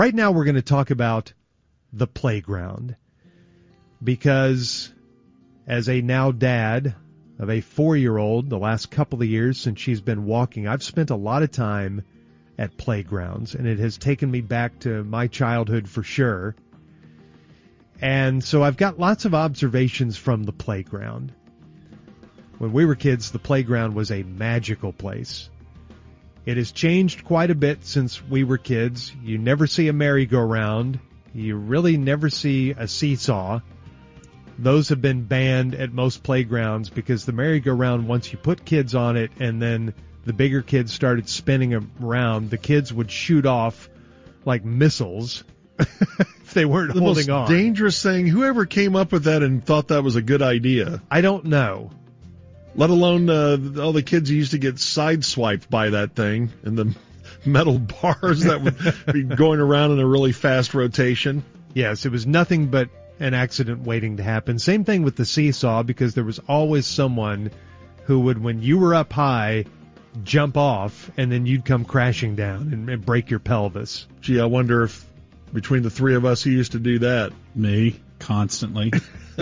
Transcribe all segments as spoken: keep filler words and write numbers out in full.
Right now we're going to talk about the playground, because as a now dad of a four-year-old, the last couple of years since she's been walking, I've spent a lot of time at playgrounds, and it has taken me back to my childhood for sure. And so I've got lots of observations from the playground. When we were kids, the playground was a magical place. It has changed quite a bit since we were kids. You never see a merry-go-round. You really never see a seesaw. Those have been banned at most playgrounds because the merry-go-round, once you put kids on it and then the bigger kids started spinning around, the kids would shoot off like missiles if they weren't the holding most on. Dangerous thing. Whoever came up with that and thought that was a good idea? I don't know. Let alone uh, all the kids who used to get sideswiped by that thing and the metal bars that would be going around in a really fast rotation. Yes, it was nothing but an accident waiting to happen. Same thing with the seesaw, because there was always someone who would, when you were up high, jump off, and then you'd come crashing down and, and break your pelvis. Gee, I wonder if between the three of us who used to do that. Me, constantly.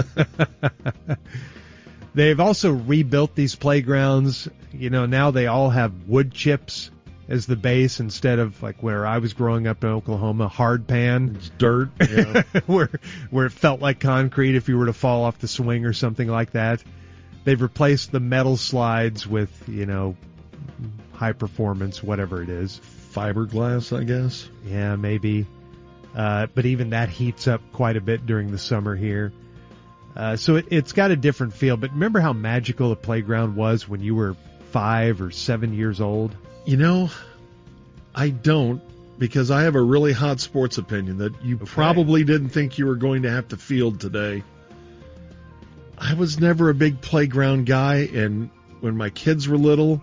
They've also rebuilt these playgrounds. You know, now they all have wood chips as the base instead of, like, where I was growing up in Oklahoma, hard pan. It's dirt. Yeah. where where it felt like concrete if you were to fall off the swing or something like that. They've replaced the metal slides with, you know, high performance, whatever it is. Fiberglass, I guess. Yeah, maybe. Uh, but even that heats up quite a bit during the summer here. Uh, so it, it's got a different feel. But remember how magical the playground was when you were five or seven years old? You know, I don't, because I have a really hot sports opinion that you Okay. probably didn't think you were going to have to field today. I was never a big playground guy, and when my kids were little,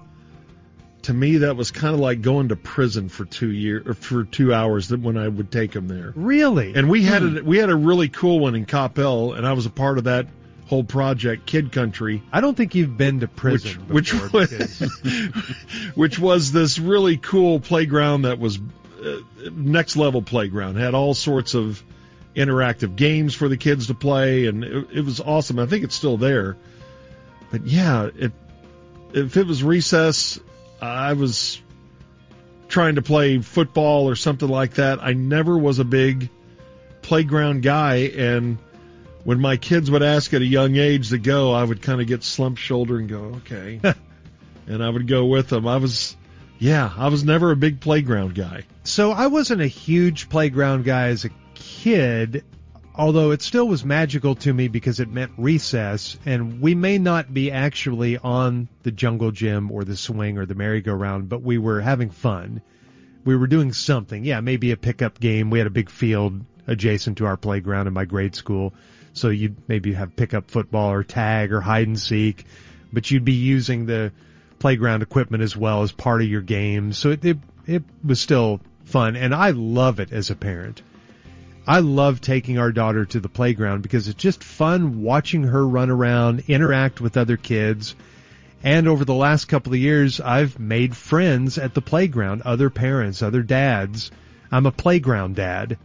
to me that was kind of like going to prison for two years or for two hours that when I would take them there. Really? And we had a, we had a really cool one in Coppell, and I was a part of that whole project, Kid Country. I don't think you've been to prison Which, before. which, because- was, which was this really cool playground that was uh, next level playground. It had all sorts of interactive games for the kids to play, and it, it was awesome. I think it's still there. But yeah, it, if it was recess, I was trying to play football or something like that. I never was a big playground guy, and when my kids would ask at a young age to go, I would kind of get slumped shoulder and go, okay. And I would go with them. I was, yeah, I was never a big playground guy. So I wasn't a huge playground guy as a kid, although it still was magical to me because it meant recess, and we may not be actually on the jungle gym or the swing or the merry-go-round, but we were having fun. We were doing something. Yeah, maybe a pickup game. We had a big field adjacent to our playground in my grade school. So you'd maybe have pickup football or tag or hide and seek, but you'd be using the playground equipment as well as part of your game. So it, it, it was still fun, and I love it as a parent. I love taking our daughter to the playground because it's just fun watching her run around, interact with other kids. And over the last couple of years, I've made friends at the playground, other parents, other dads. I'm a playground dad,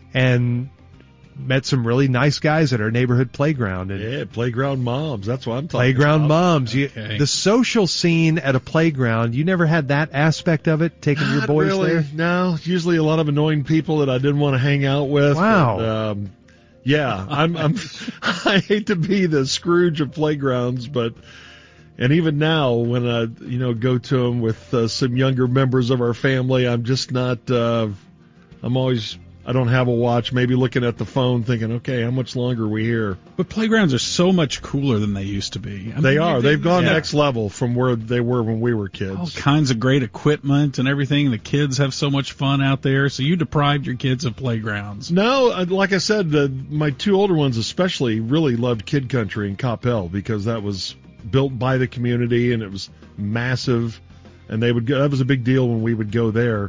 and met some really nice guys at our neighborhood playground. And yeah, playground moms. That's what I'm talking playground about. moms. You, Okay. the social scene at a playground, you never had that aspect of it, taking your Not boys really. there? No, usually a lot of annoying people that I didn't want to hang out with. Wow. And, um, yeah, I'm, I'm, I hate to be the Scrooge of playgrounds, but, and even now when I, you know, go to them with uh, some younger members of our family, I'm just not, uh, I'm always, I don't have a watch, maybe looking at the phone thinking, okay, how much longer are we here? But playgrounds are so much cooler than they used to be. I They mean, are. They've gone yeah. next level from where they were when we were All kids. kinds of great equipment and everything. The kids have so much fun out there. So you deprived your kids of playgrounds. No, uh, like I said, uh, my two older ones especially really loved Kid Country in Coppell because that was built by the community and it was massive, and they would go. That was a big deal when we would go there.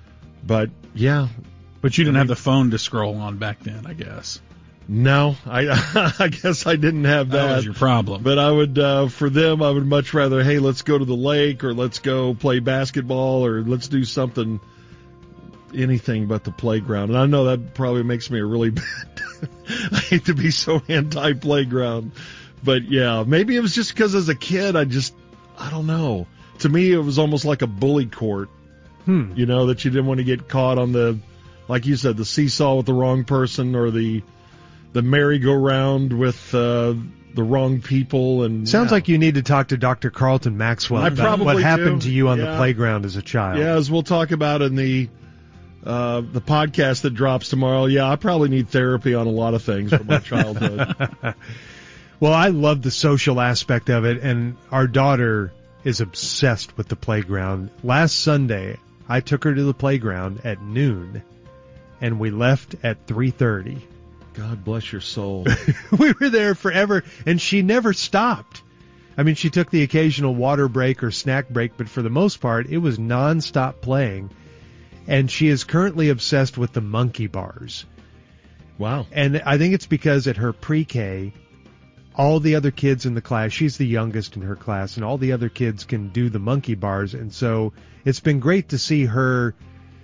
But yeah, But you didn't I have mean- the phone to scroll on back then, I guess. no, I I guess I didn't have that. That was your problem. But I would, uh, for them, I would much rather, hey, let's go to the lake or let's go play basketball or let's do something anything but the playground. And I know that probably makes me a really bad. I hate to be so anti-playground, but yeah, maybe it was just because as a kid, I just, I don't know. To me, it was almost like a bully court. Hmm. You know, that you didn't want to get caught on the, like you said, the seesaw with the wrong person or the the merry-go-round with uh, the wrong people. And Sounds yeah. like you need to talk to Doctor Carlton Maxwell I about probably what happened do. to you on Yeah. the playground as a child. Yeah, as we'll talk about in the uh, the podcast that drops tomorrow. Yeah, I probably need therapy on a lot of things from my childhood. Well, I love the social aspect of it, and our daughter is obsessed with the playground. Last Sunday, I took her to the playground at noon, and we left at three thirty. God bless your soul. We were there forever, and she never stopped. I mean, she took the occasional water break or snack break, but for the most part, it was nonstop playing. And she is currently obsessed with the monkey bars. Wow. And I think it's because at her pre-K, all the other kids in the class, she's the youngest in her class, and all the other kids can do the monkey bars. And so it's been great to see her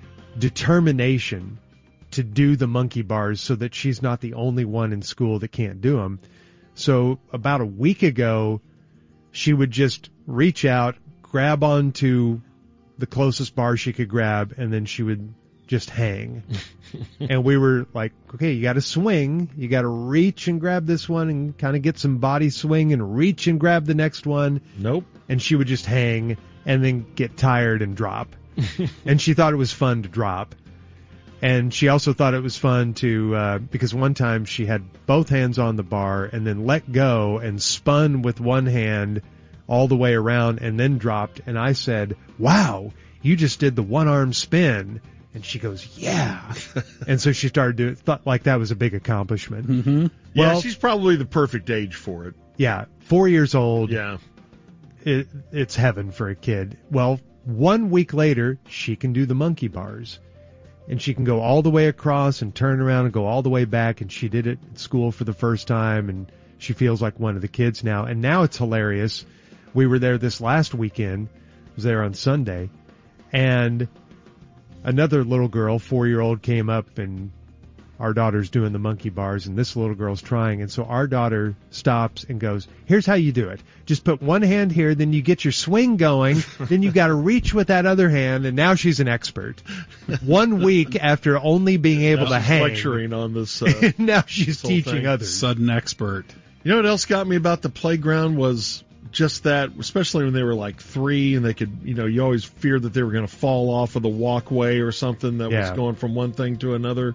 determination to do the monkey bars so that she's not the only one in school that can't do them. So about a week ago, she would just reach out, grab onto the closest bar she could grab, and then she would just hang. And we were like, okay, you got to swing. You got to reach and grab this one and kind of get some body swing and reach and grab the next one. Nope. And she would just hang and then get tired and drop. And she thought it was fun to drop. And she also thought it was fun to, uh, because one time she had both hands on the bar and then let go and spun with one hand all the way around and then dropped. And I said, wow, you just did the one-arm spin. And she goes, yeah. And so she started doing, thought like that was a big accomplishment. Mm-hmm. Yeah, Well, she's probably the perfect age for it. Yeah, four years old. Yeah. It, it's heaven for a kid. Well, one week later, she can do the monkey bars. And she can go all the way across and turn around and go all the way back. And she did it at school for the first time. And she feels like one of the kids now. And now it's hilarious. We were there this last weekend. I was there on Sunday. And another little girl, four-year-old, came up, and our daughter's doing the monkey bars, and this little girl's trying. And so our daughter stops and goes, here's how you do it. Just put one hand here, then you get your swing going, then you got to reach with that other hand, and now she's an expert. One week after only being able Now to she's hang. lecturing on this. Uh, Now she's this whole teaching thing. others. Sudden expert. You know what else got me about the playground was just that, especially when they were like three and they could, you know, you always feared that they were going to fall off of the walkway or something that Yeah. was going from one thing to another,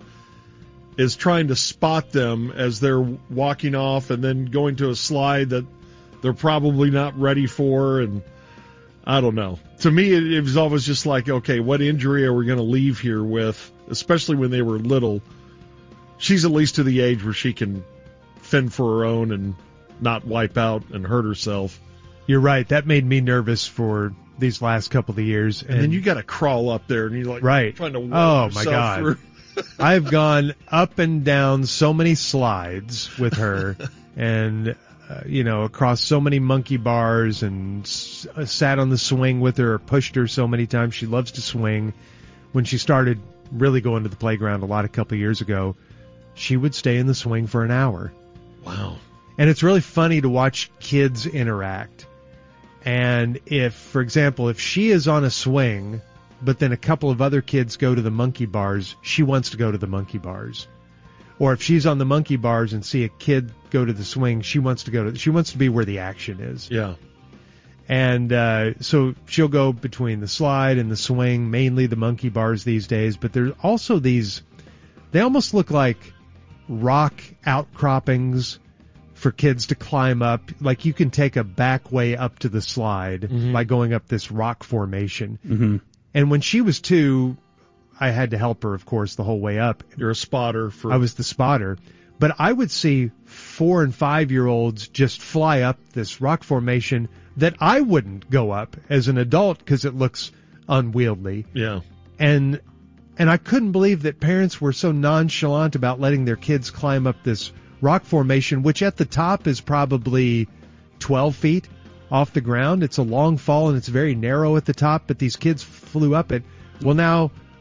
is trying to spot them as they're walking off and then going to a slide that they're probably not ready for. And I don't know. To me, it, it was always just like, okay, what injury are we going to leave here with, especially when they were little. She's at least to the age where she can fend for her own and not wipe out and hurt herself. You're right. That made me nervous for these last couple of years. And, then you got to crawl up there and you're like Right. trying to work Oh, my yourself God. through. I've gone up and down so many slides with her, and uh, you know, across so many monkey bars, and s- uh, sat on the swing with her, or pushed her so many times. She loves to swing. When she started really going to the playground a lot a couple of years ago, she would stay in the swing for an hour. Wow. And it's really funny to watch kids interact. And if, for example, if she is on a swing, but then a couple of other kids go to the monkey bars, she wants to go to the monkey bars. Or if she's on the monkey bars and see a kid go to the swing, she wants to go to, she wants to be where the action is. Yeah. And uh, so she'll go between the slide and the swing, mainly the monkey bars these days. But there's also these, they almost look like rock outcroppings for kids to climb up. Like you can take a back way up to the slide Mhm. by going up this rock formation. Mm-hmm. And when she was two, I had to help her, of course, the whole way up. You're a spotter for. I was the spotter. But I would see four and five-year-olds just fly up this rock formation that I wouldn't go up as an adult because it looks unwieldy. Yeah. And and I couldn't believe that parents were so nonchalant about letting their kids climb up this rock formation, which at the top is probably twelve feet off the ground. It's a long fall and it's very narrow at the top, but these kids flew up it. Well, now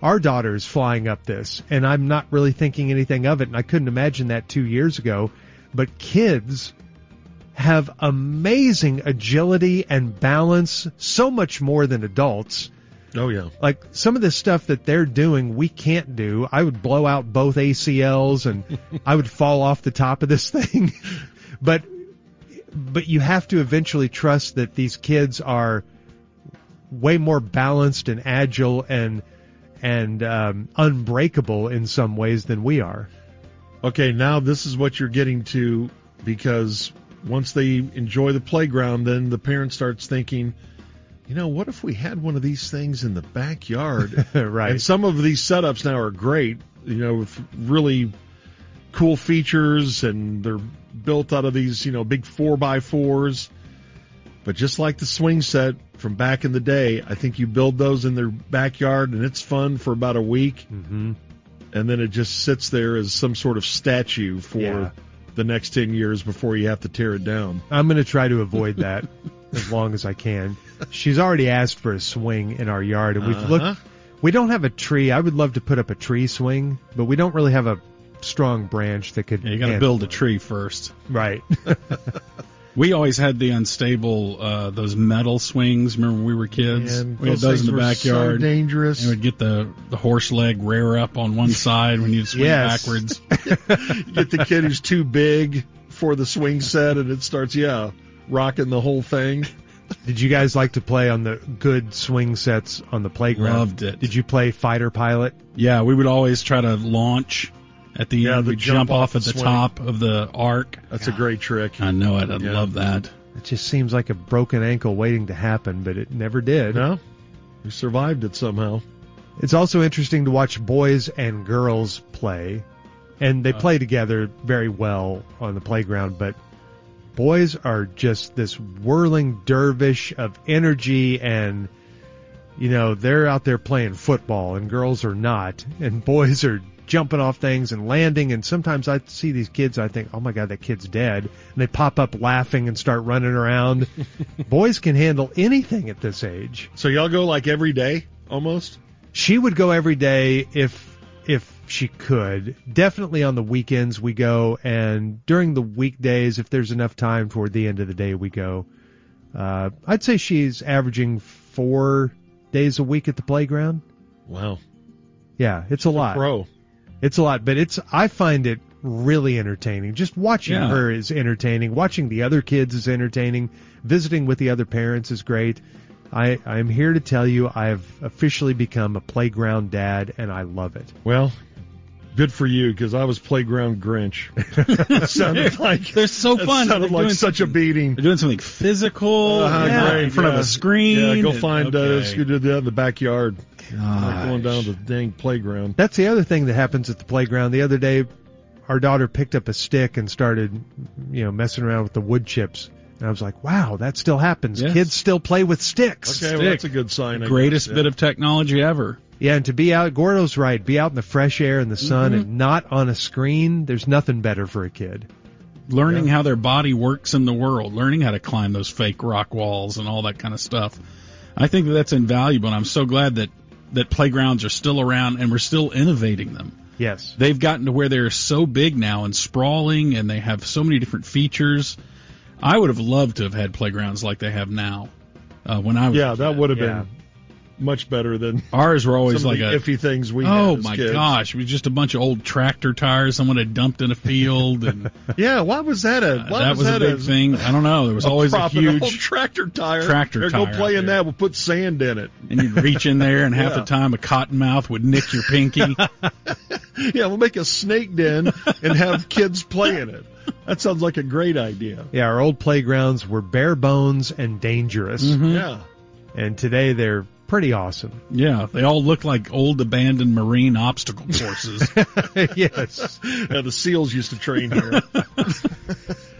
our daughter's flying up this, and I'm not really thinking anything of it, and I couldn't imagine that two years ago. But kids have amazing agility and balance, so much more than adults. Oh, yeah. Like, some of the stuff that they're doing, we can't do. I would blow out both A C Ls, and I would fall off the top of this thing. But but you have to eventually trust that these kids are way more balanced and agile and and um, unbreakable in some ways than we are. Okay, now this is what you're getting to, because once they enjoy the playground, then the parent starts thinking, you know, what if we had one of these things in the backyard? Right. And some of these setups now are great, you know, with really cool features, and they're built out of these, you know, big four by fours. But just like the swing set from back in the day, I think you build those in their backyard, and it's fun for about a week. Mm-hmm. And then it just sits there as some sort of statue for Yeah. the next ten years before you have to tear it down. I'm going to try to avoid that as long as I can. She's already asked for a swing in our yard, and we've Uh-huh. looked. We don't have a tree. I would love to put up a tree swing, but we don't really have a strong branch that could. Yeah, you got to handle build a it. tree first. Right. We always had the unstable, uh, those metal swings. Remember when we were kids? And we had those in things the were backyard. So dangerous. And we'd get the, the horse leg rear up on one side when you'd swing Yes. backwards. You get the kid who's too big for the swing set, and it starts, yeah, rocking the whole thing. Did you guys like to play on the good swing sets on the playground? Loved it. Did you play Fighter Pilot? Yeah, we would always try to launch at the Yeah, end. the We'd jump jump off off at the the swing. top of the arc. That's a great trick. I know it. I Yeah. love that. It just seems like a broken ankle waiting to happen, but it never did. No, we survived it somehow. It's also interesting to watch boys and girls play, and they Uh. play together very well on the playground, but boys are just this whirling dervish of energy, and, you know, they're out there playing football, and girls are not, and boys are jumping off things and landing, and sometimes I see these kids, I think, oh my God, that kid's dead, and they pop up laughing and start running around. Boys can handle anything at this age. So y'all go like every day, almost? She would go every day if if she could. Definitely on the weekends we go, and during the weekdays, if there's enough time toward the end of the day, we go. Uh, I'd say she's averaging four days a week at the playground. Wow. Yeah, it's a lot. Pro. It's a lot, but it's I find it really entertaining. Just watching Yeah. her is entertaining. Watching the other kids is entertaining. Visiting with the other parents is great. I, I'm here to tell you I have officially become a playground dad, and I love it. Well, good for you, because I was playground Grinch. That sounded like They're so that fun. sounded They're like doing such a beating. They're doing something physical Uh-huh, yeah, great, in front yeah. of a screen. Yeah, go and- find uh, okay. us. Go do that in the backyard. Not Gosh. going down to the dang playground. That's the other thing that happens at the playground. The other day, our daughter picked up a stick and started, you know, messing around with the wood chips. And I was like, wow, that still happens. Yes. Kids still play with sticks. Okay, well, that's a good sign. I Greatest guess, bit yeah. of technology ever. Yeah, and to be out, Gordo's right, be out in the fresh air and the sun Mhm. and not on a screen, there's nothing better for a kid. Learning Yeah. how their body works in the world, learning how to climb those fake rock walls and all that kind of stuff. I think that that's invaluable, and I'm so glad that, that playgrounds are still around and we're still innovating them. Yes. They've gotten to where they're so big now and sprawling, and they have so many different features. I would have loved to have had playgrounds like they have now uh, when I was Yeah, a that kid. would have Yeah. been much better than Ours were always some like of the a iffy things we oh had as my kids. gosh, it was just a bunch of old tractor tires someone had dumped in a field, and Yeah, why was that a why that was, was a that big thing. I don't know. There was always a prop, an old huge, tractor tire. tractor There, tire go play out in there. that. We'll put sand in it. and you'd reach in there, and half Yeah. the time a cottonmouth would nick your pinky. Yeah, we'll make a snake den and have kids play in it. That sounds like a great idea. Yeah, our old playgrounds were bare bones and dangerous. Mhm. Yeah. And today they're pretty awesome. Yeah, they all look like old abandoned marine obstacle courses. Yes. Yeah, the SEALs used to train here.